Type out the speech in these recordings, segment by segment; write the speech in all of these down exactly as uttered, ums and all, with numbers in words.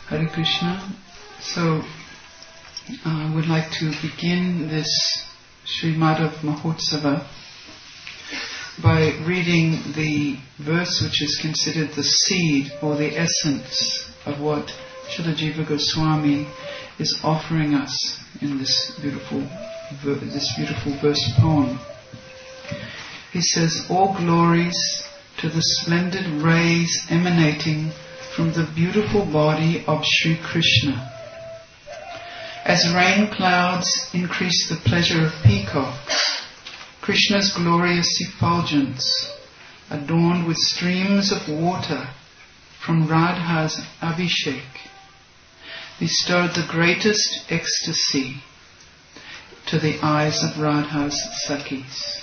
Hare Krishna. So, I uh, would like to begin this Sri Madhav Mahotsava by reading the verse which is considered the seed or the essence of what Srila Jiva Goswami is offering us in this beautiful, this beautiful verse poem. He says, "All glories to the splendid rays emanating from the beautiful body of Sri Krishna. As rain clouds increase the pleasure of peacocks, Krishna's glorious effulgence, adorned with streams of water from Radha's Abhishek, bestowed the greatest ecstasy to the eyes of Radha's Sakhis."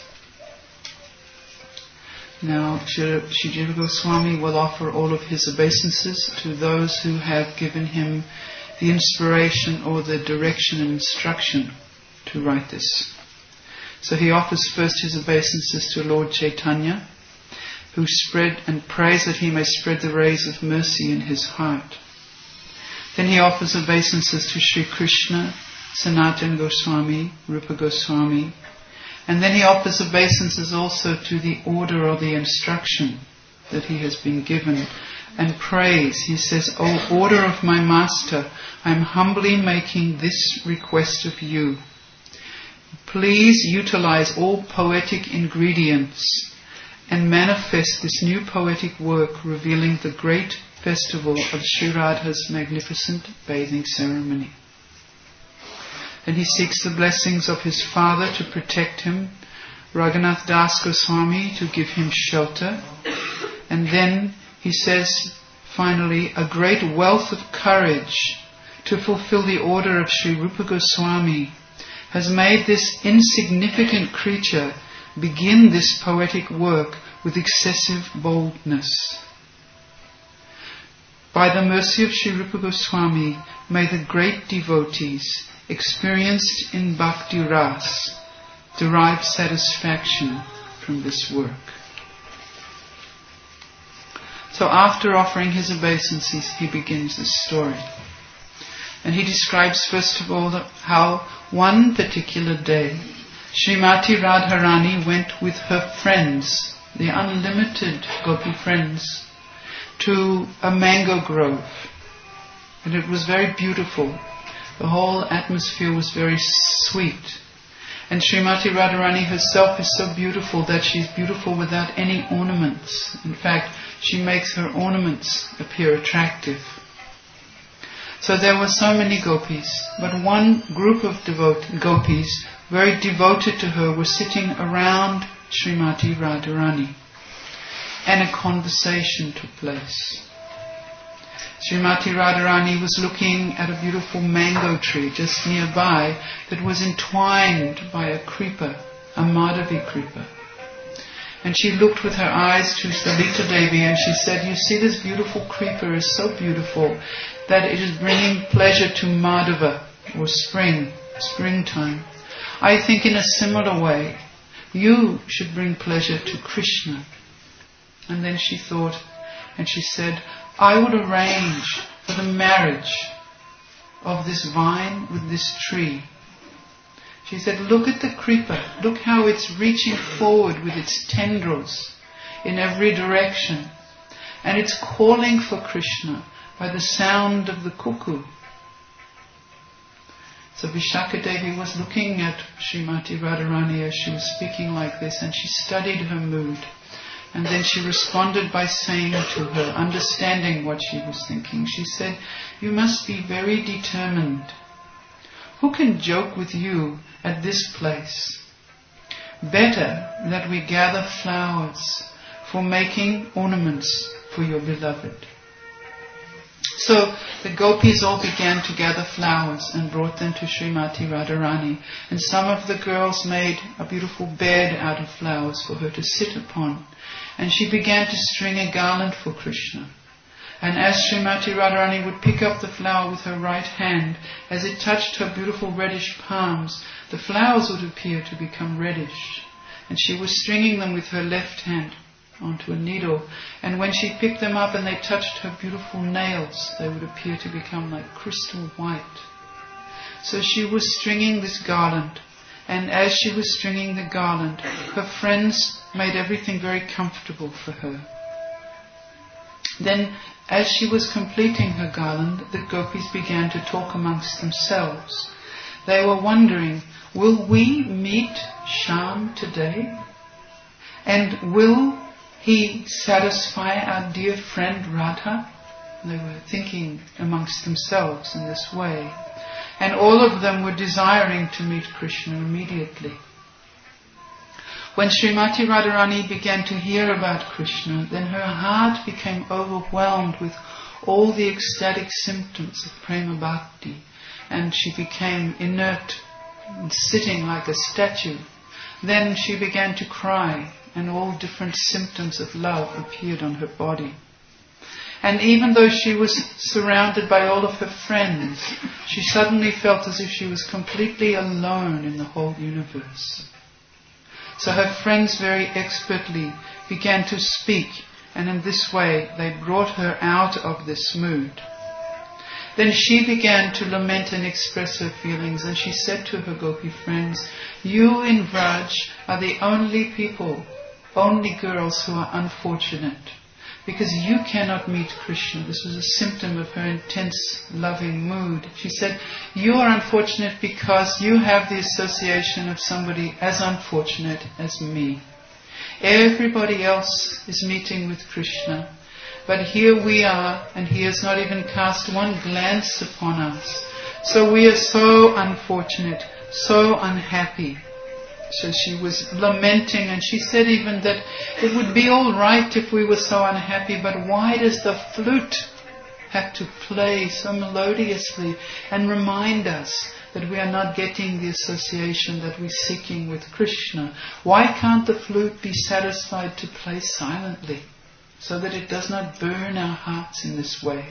Now, Sri Jiva Goswami will offer all of his obeisances to those who have given him the inspiration or the direction and instruction to write this. So he offers first his obeisances to Lord Chaitanya, who spread and prays that he may spread the rays of mercy in his heart. Then he offers obeisances to Sri Krishna, Sanatana Goswami, Rupa Goswami, and then he offers obeisances also to the order or the instruction that he has been given, and prays. He says, "O order of my master, I am humbly making this request of you. Please utilize all poetic ingredients and manifest this new poetic work revealing the great festival of Sri Radha's magnificent bathing ceremony." And he seeks the blessings of his father to protect him, Raghunath Das Goswami to give him shelter, and then he says, finally, a great wealth of courage to fulfill the order of Sri Rupa Goswami has made this insignificant creature begin this poetic work with excessive boldness. By the mercy of Sri Rupa Goswami, may the great devotees experienced in Bhakti Ras derive satisfaction from this work. So after offering his obeisances, he begins this story. And he describes first of all how one particular day Srimati Radharani went with her friends, the unlimited Gopi friends, to a mango grove. And it was very beautiful. The whole atmosphere was very sweet. And Srimati Radharani herself is so beautiful that she's beautiful without any ornaments. In fact, she makes her ornaments appear attractive. So there were so many gopis, but one group of devote, gopis, very devoted to her, were sitting around Srimati Radharani. And a conversation took place. Srimati Radharani was looking at a beautiful mango tree just nearby that was entwined by a creeper, a Madhavi creeper. And she looked with her eyes to Salita Devi and she said, "You see, this beautiful creeper is so beautiful that it is bringing pleasure to Madhava, or spring, springtime. I think in a similar way, you should bring pleasure to Krishna." And then she thought, and she said, "I would arrange for the marriage of this vine with this tree." She said, "Look at the creeper. Look how it's reaching forward with its tendrils in every direction. And it's calling for Krishna by the sound of the cuckoo." So Vishakha Devi was looking at Srimati Radharani as she was speaking like this, and she studied her mood. And then she responded by saying to her, understanding what she was thinking, she said, "You must be very determined. Who can joke with you at this place? Better that we gather flowers for making ornaments for your beloved." So the gopis all began to gather flowers and brought them to Srimati Radharani. And some of the girls made a beautiful bed out of flowers for her to sit upon. And she began to string a garland for Krishna. And as Srimati Radharani would pick up the flower with her right hand, as it touched her beautiful reddish palms, the flowers would appear to become reddish. And she was stringing them with her left hand. onto a needle. And when she picked them up and they touched her beautiful nails, they would appear to become like crystal white. So she was stringing this garland. And as she was stringing the garland, her friends made everything very comfortable for her. Then, as she was completing her garland, the gopis began to talk amongst themselves. They were wondering, will we meet Shyam today? And will he satisfy our dear friend Radha? They were thinking amongst themselves in this way. And all of them were desiring to meet Krishna immediately. When Srimati Radharani began to hear about Krishna, then her heart became overwhelmed with all the ecstatic symptoms of prema bhakti, and she became inert and sitting like a statue. Then she began to cry, and all different symptoms of love appeared on her body. And even though she was surrounded by all of her friends, she suddenly felt as if she was completely alone in the whole universe. So her friends very expertly began to speak, and in this way they brought her out of this mood. Then she began to lament and express her feelings, and she said to her gopi friends, "You in Vraj are the only people, only girls who are unfortunate, because you cannot meet Krishna." This was a symptom of her intense loving mood. She said, "You are unfortunate because you have the association of somebody as unfortunate as me. Everybody else is meeting with Krishna, but here we are, and he has not even cast one glance upon us. So we are so unfortunate, so unhappy." So she was lamenting, and she said even that it would be all right if we were so unhappy, but why does the flute have to play so melodiously and remind us that we are not getting the association that we're seeking with Krishna? Why can't the flute be satisfied to play silently, so that it does not burn our hearts in this way?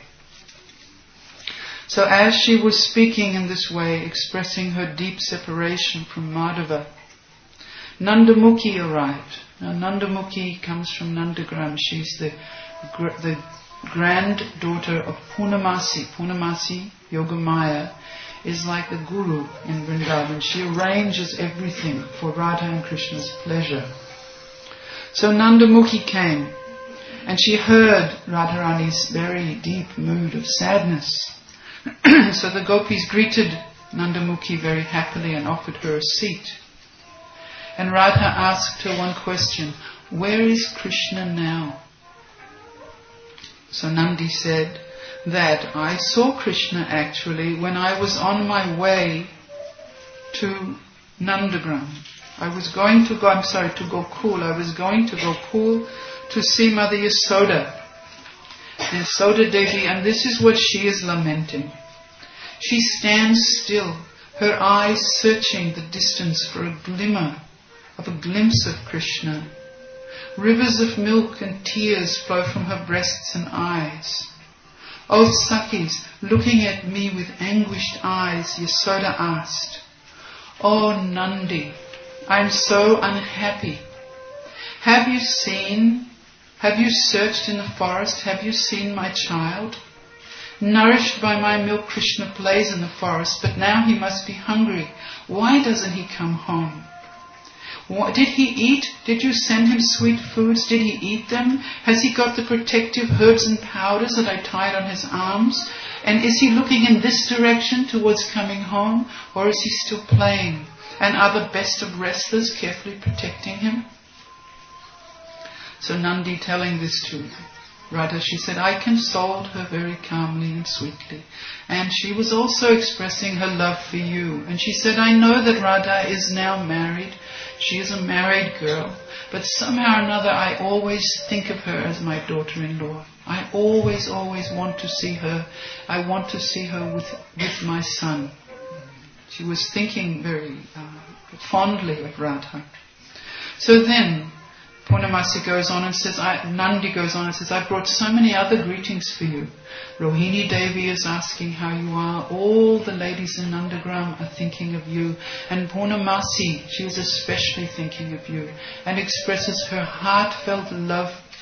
So as she was speaking in this way, expressing her deep separation from Madhava, Nandamukhi arrived. Now Nandamukhi comes from Nandagram. She's the, gr- the granddaughter of Purnamasi. Purnamasi, Yogamaya, is like the guru in Vrindavan. She arranges everything for Radha and Krishna's pleasure. So Nandamukhi came, and she heard Radharani's very deep mood of sadness. So the gopis greeted Nandamukhi very happily and offered her a seat. And Radha asked her one question, "Where is Krishna now?" So Nandi said that I saw Krishna actually when I was on my way to Nandagram. I was going to go, I'm sorry, to Gokul. I was going to Gokul to see Mother Yasoda. Yasoda Devi, and this is what she is lamenting. She stands still, her eyes searching the distance for a glimmer of a glimpse of Krishna. Rivers of milk and tears flow from her breasts and eyes. O Sakhis, looking at me with anguished eyes, Yasoda asked, "O Nandi, I am so unhappy. Have you seen, have you searched in the forest, have you seen my child? Nourished by my milk, Krishna plays in the forest, but now he must be hungry. Why doesn't he come home? What, did he eat? Did you send him sweet foods? Did he eat them? Has he got the protective herbs and powders that I tied on his arms? And is he looking in this direction towards coming home? Or is he still playing? And are the best of wrestlers carefully protecting him?" So Nandi telling this to Radha, she said, I consoled her very calmly and sweetly. And she was also expressing her love for you. And she said, I know that Radha is now married. She is a married girl. But somehow or another I always think of her as my daughter-in-law. I always, always want to see her. I want to see her with, with my son. She was thinking very uh, fondly of Radha. So then Purnamasi goes on and says, I, Nandi goes on and says, I brought so many other greetings for you. Rohini Devi is asking how you are. All the ladies in Nandagram are thinking of you. And Purnamasi, she is especially thinking of you and expresses her heartfelt love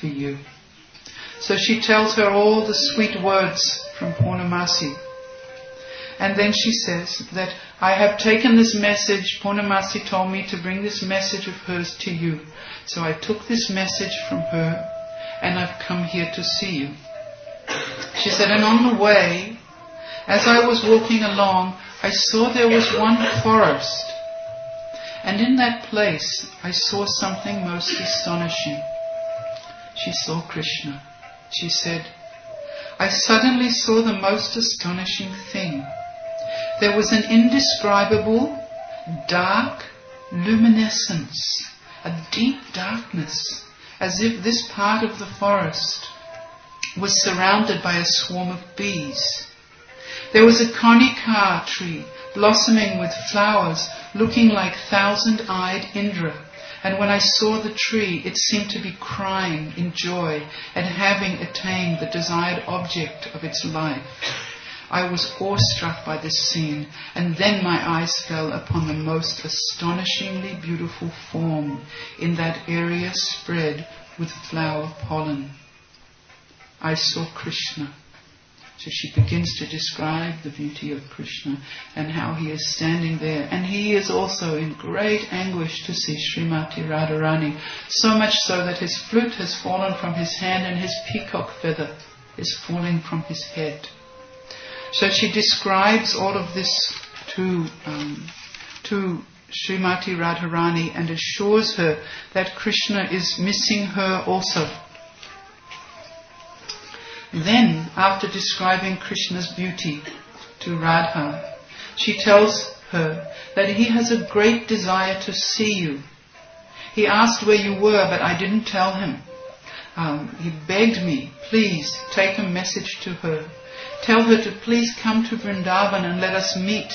for you. So she tells her all the sweet words from Purnamasi. And then she says that I have taken this message, Purnamasi told me to bring this message of hers to you. So I took this message from her and I've come here to see you. She said, and on the way, as I was walking along, I saw there was one forest. And in that place, I saw something most astonishing. She saw Krishna. She said, I suddenly saw the most astonishing thing. There was an indescribable, dark luminescence, a deep darkness, as if this part of the forest was surrounded by a swarm of bees. There was a Karnika tree blossoming with flowers, looking like thousand-eyed Indra. And when I saw the tree, it seemed to be crying in joy at having attained the desired object of its life. I was awestruck by this scene, and then my eyes fell upon the most astonishingly beautiful form in that area spread with flower pollen. I saw Krishna. So she begins to describe the beauty of Krishna and how he is standing there. And he is also in great anguish to see Srimati Radharani, so much so that his flute has fallen from his hand and his peacock feather is falling from his head. So she describes all of this to, um, to Srimati Radharani and assures her that Krishna is missing her also. Then, after describing Krishna's beauty to Radha, she tells her that he has a great desire to see you. He asked where you were, but I didn't tell him. Um, he begged me, please take a message to her. Tell her to please come to Vrindavan and let us meet.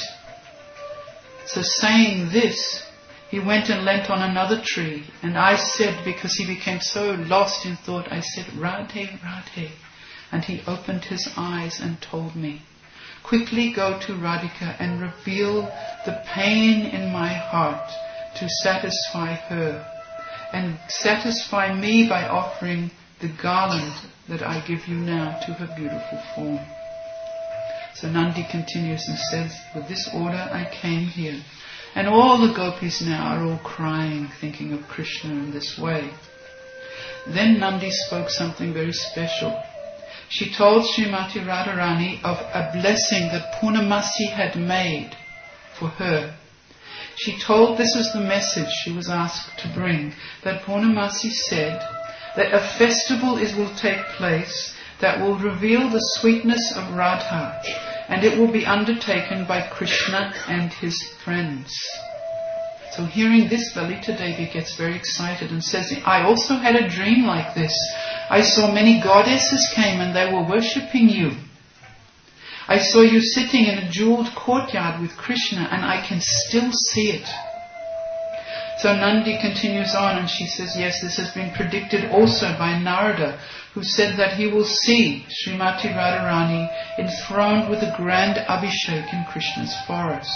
So saying this, he went and leant on another tree. And I said, because he became so lost in thought, I said, Radhe, Radhe. And he opened his eyes and told me, quickly go to Radhika and reveal the pain in my heart to satisfy her, and satisfy me by offering the garland that I give you now to her beautiful form. So Nandi continues and says, with this order I came here. And all the gopis now are all crying, thinking of Krishna in this way. Then Nandi spoke something very special. She told Srimati Radharani of a blessing that Purnamasi had made for her. She told, this was the message she was asked to bring, that Purnamasi said that a festival is, will take place that will reveal the sweetness of Radha, and it will be undertaken by Krishna and his friends. So hearing this, Lalita Devi gets very excited and says, I also had a dream like this. I saw many goddesses came and they were worshipping you. I saw you sitting in a jeweled courtyard with Krishna, and I can still see it. So Nandi continues on and she says, yes, this has been predicted also by Narada, who said that he will see Srimati Radharani enthroned with a grand Abhishek in Krishna's forest.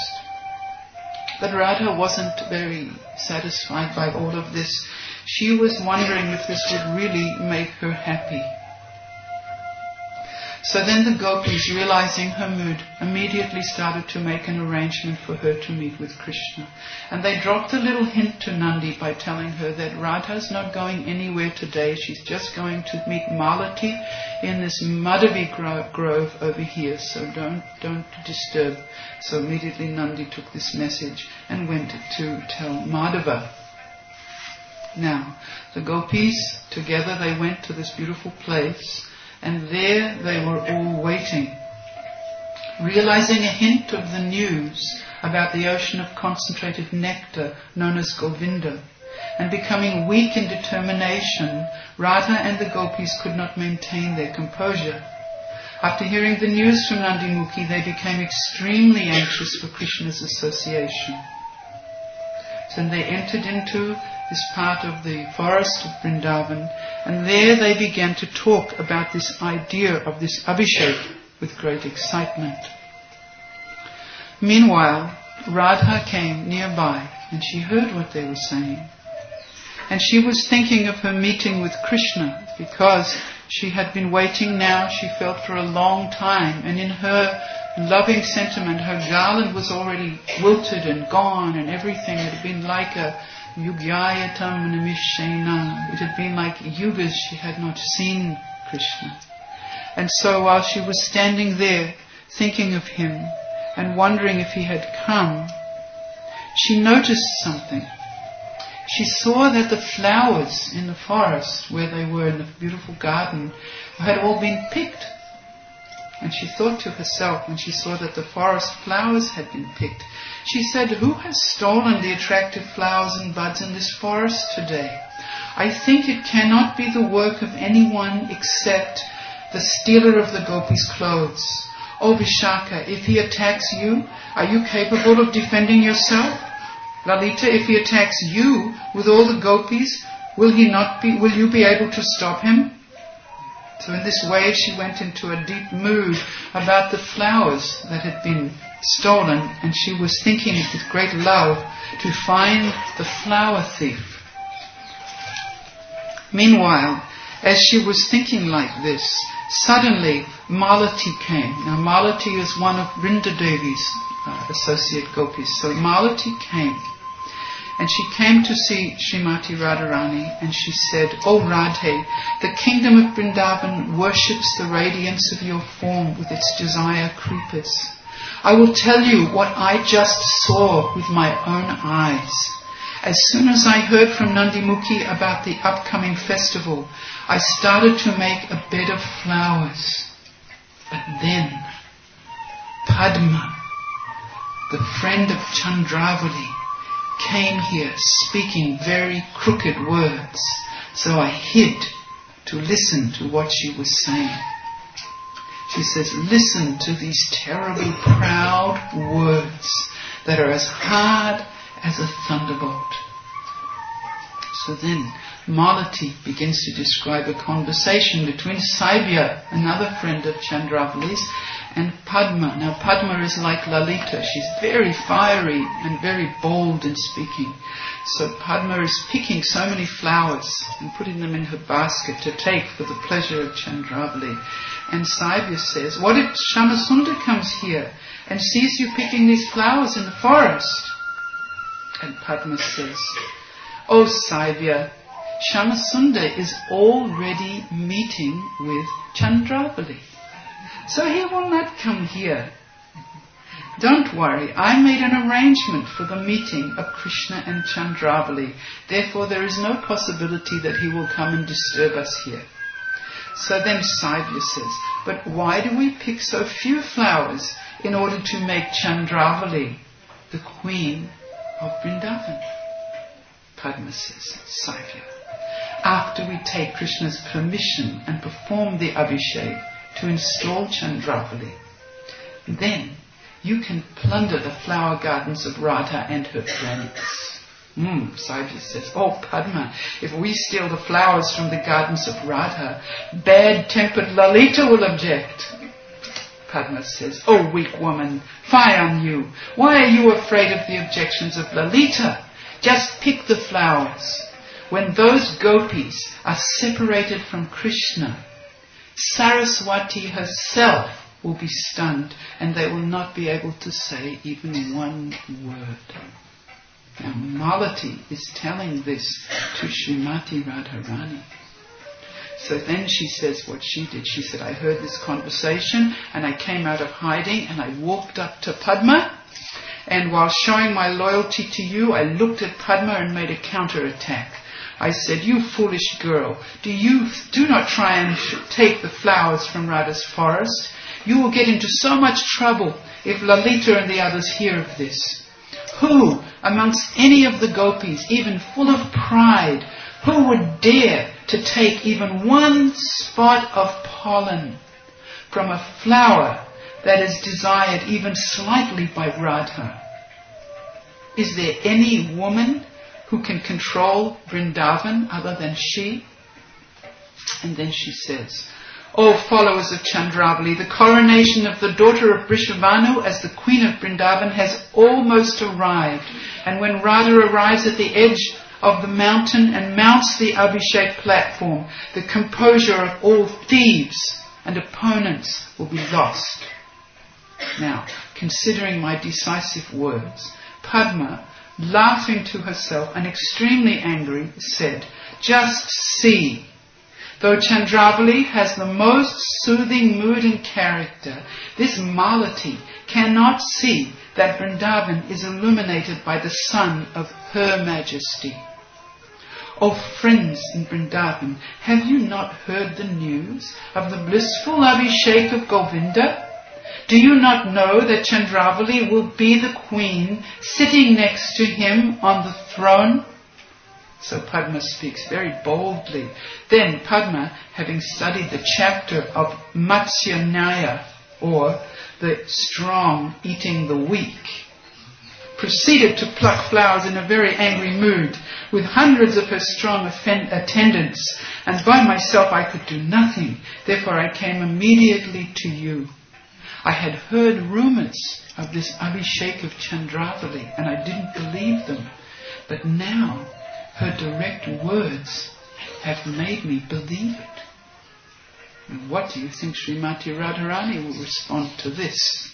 But Radha wasn't very satisfied by all of this. She was wondering if this would really make her happy. So then the gopis, realizing her mood, immediately started to make an arrangement for her to meet with Krishna. And they dropped a little hint to Nandi by telling her that Radha's not going anywhere today. She's just going to meet Malati in this Madhavi gro- grove over here. So don't, don't disturb. So immediately Nandi took this message and went to tell Madhava. Now, the gopis, together they went to this beautiful place. And there they were all waiting, realizing a hint of the news about the ocean of concentrated nectar known as Govinda. And becoming weak in determination, Radha and the gopis could not maintain their composure. After hearing the news from Nandimukhi, they became extremely anxious for Krishna's association. So they entered into this part of the forest of Vrindavan, and there they began to talk about this idea of this Abhishek with great excitement. Meanwhile, Radha came nearby and she heard what they were saying. And she was thinking of her meeting with Krishna because she had been waiting now, she felt, for a long time, and in her loving sentiment, her garland was already wilted and gone, and everything. It had been like a yugyayatam nimishena. It had been like yugas she had not seen Krishna. And so while she was standing there, thinking of him, and wondering if he had come, she noticed something. She saw that the flowers in the forest, where they were in the beautiful garden, had all been picked. And she thought to herself, when she saw that the forest flowers had been picked, she said, "Who has stolen the attractive flowers and buds in this forest today? I think it cannot be the work of anyone except the stealer of the gopis' clothes. Oh Vishaka, if he attacks you, are you capable of defending yourself? Lalita, if he attacks you with all the gopis, will he not be, will you be able to stop him?" So in this way she went into a deep mood about the flowers that had been stolen, and she was thinking with great love to find the flower thief. Meanwhile, as she was thinking like this, suddenly Malati came. Now Malati is one of Vrindadevi's uh, associate gopis. So Malati came, and she came to see Srimati Radharani, and she said, "O Radhe, the kingdom of Vrindavan worships the radiance of your form with its desire creepers. I will tell you what I just saw with my own eyes. As soon as I heard from Nandimukhi about the upcoming festival, I started to make a bed of flowers. But then, Padma, the friend of Chandravali, came here speaking very crooked words, so I hid to listen to what she was saying." She says, "Listen to these terribly proud words that are as hard as a thunderbolt." So then Malati begins to describe a conversation between Saibya, another friend of Chandravali's, and Padma. Now Padma is like Lalita. She's very fiery and very bold in speaking. So Padma is picking so many flowers and putting them in her basket to take for the pleasure of Chandravali. And Saibya says, "What if Shamasunda comes here and sees you picking these flowers in the forest?" And Padma says, "Oh Saibya, Shamasunda is already meeting with Chandravali, so he will not come here. Don't worry, I made an arrangement for the meeting of Krishna and Chandravali. Therefore there is no possibility that he will come and disturb us here." So then Saibya says, "But why do we pick so few flowers in order to make Chandravali the queen of Vrindavan?" Padma says, "Saibya, after we take Krishna's permission and perform the Abhishek to install Chandravali, then you can plunder the flower gardens of Radha and her friends." Hmm, Saibya says, "Oh Padma, if we steal the flowers from the gardens of Radha, bad-tempered Lalita will object." Padma says, "Oh weak woman, fie on you. Why are you afraid of the objections of Lalita? Just pick the flowers. When those gopis are separated from Krishna, Saraswati herself will be stunned and they will not be able to say even one word." Now Malati is telling this to Srimati Radharani. So then she says what she did. She said, "I heard this conversation and I came out of hiding and I walked up to Padma, and while showing my loyalty to you, I looked at Padma and made a counter-attack. I said, 'You foolish girl, do you do not try and take the flowers from Radha's forest. You will get into so much trouble if Lalita and the others hear of this. Who, amongst any of the gopis, even full of pride, who would dare to take even one spot of pollen from a flower that is desired even slightly by Radha? Is there any woman who can control Vrindavan other than she?' And then she says, 'O followers of Chandravali, the coronation of the daughter of Vrishabhanu as the queen of Vrindavan has almost arrived. And when Radha arrives at the edge of the mountain and mounts the Abhishek platform, the composure of all thieves and opponents will be lost. Now, considering my decisive words, Padma, laughing to herself and extremely angry, said, "Just see. Though Chandravali has the most soothing mood and character, this Malati cannot see that Vrindavan is illuminated by the sun of Her Majesty. O friends in Vrindavan, have you not heard the news of the blissful Abhishek of Govinda? Do you not know that Chandravali will be the queen sitting next to him on the throne?" So Padma speaks very boldly. Then Padma, having studied the chapter of Matsya Nyaya, or the strong eating the weak, proceeded to pluck flowers in a very angry mood, with hundreds of her strong attendants, and by myself I could do nothing. Therefore I came immediately to you. I had heard rumors of this Abhishek of Chandravali, and I didn't believe them. But now her direct words have made me believe it. And what do you think Srimati Radharani will respond to this?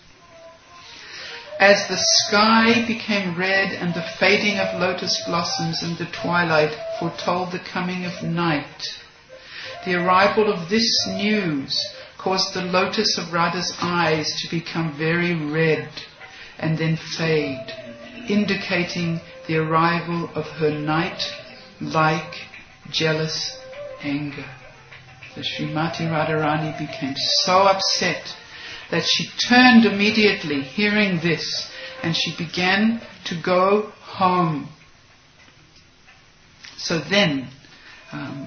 As the sky became red and the fading of lotus blossoms in the twilight foretold the coming of night, the arrival of this news caused the lotus of Radha's eyes to become very red and then fade, indicating the arrival of her night-like jealous anger. So Srimati Radharani became so upset that she turned immediately, hearing this, and she began to go home. So then, um,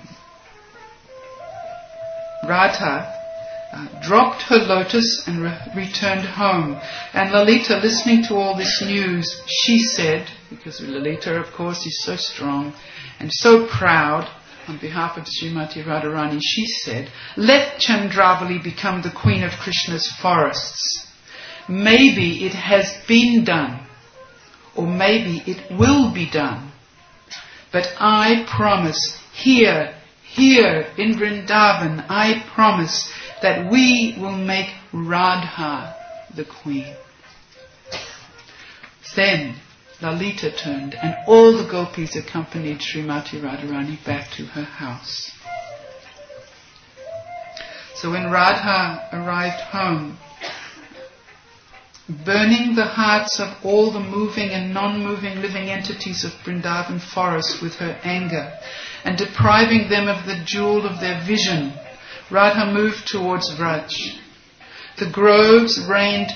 Radha uh, dropped her lotus and re- returned home. And Lalita, listening to all this news, she said, because Lalita, of course, is so strong and so proud, on behalf of Srimati Radharani, she said, "Let Chandravali become the queen of Krishna's forests. Maybe it has been done, or maybe it will be done. But I promise, here, here in Vrindavan, I promise that we will make Radha the queen." Then Lalita turned, and all the gopis accompanied Srimati Radharani back to her house. So when Radha arrived home, burning the hearts of all the moving and non-moving living entities of Vrindavan forest with her anger, and depriving them of the jewel of their vision, Radha moved towards Vraj. The groves rained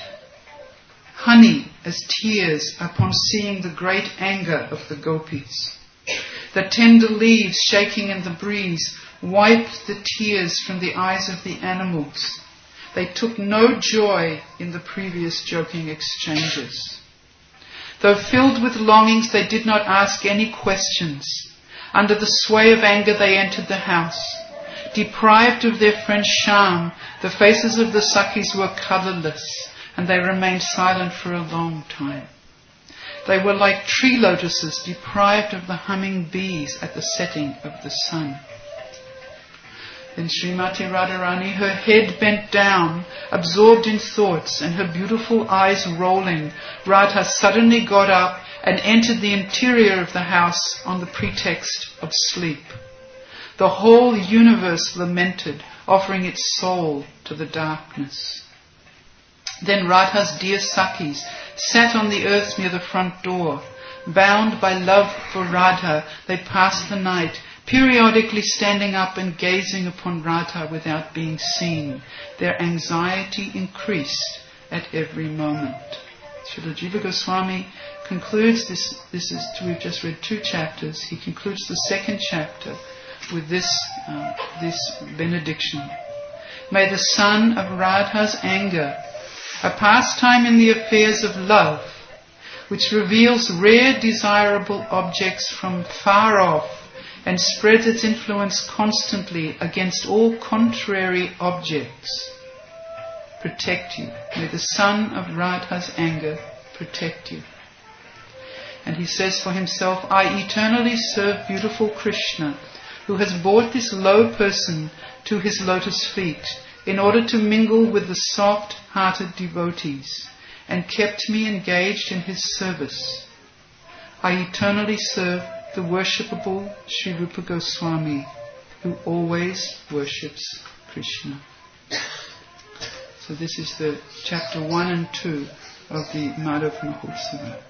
honey as tears upon seeing the great anger of the gopis. The tender leaves shaking in the breeze wiped the tears from the eyes of the animals. They took no joy in the previous joking exchanges. Though filled with longings, they did not ask any questions. Under the sway of anger, they entered the house. Deprived of their friend Shyam, the faces of the Sakhis were colourless, and they remained silent for a long time. They were like tree lotuses deprived of the humming bees at the setting of the sun. Then Srimati Radharani, her head bent down, absorbed in thoughts, and her beautiful eyes rolling, Radha suddenly got up and entered the interior of the house on the pretext of sleep. The whole universe lamented, offering its soul to the darkness. Then Radha's dear Sakhis sat on the earth near the front door. Bound by love for Radha, they passed the night, periodically standing up and gazing upon Radha without being seen. Their anxiety increased at every moment. Srila Jiva Goswami concludes this, this is, we've just read two chapters, he concludes the second chapter with this, uh, this benediction. May the sun of Radha's anger, a pastime in the affairs of love, which reveals rare desirable objects from far off and spreads its influence constantly against all contrary objects, protect you. May the sun of Radha's anger protect you. And he says for himself, I eternally serve beautiful Krishna, who has brought this low person to his lotus feet in order to mingle with the soft-hearted devotees and kept me engaged in his service. I eternally serve the worshipable Sri Rupa Goswami, who always worships Krishna. So this is the chapter one and two of the Madhav Mahotsava.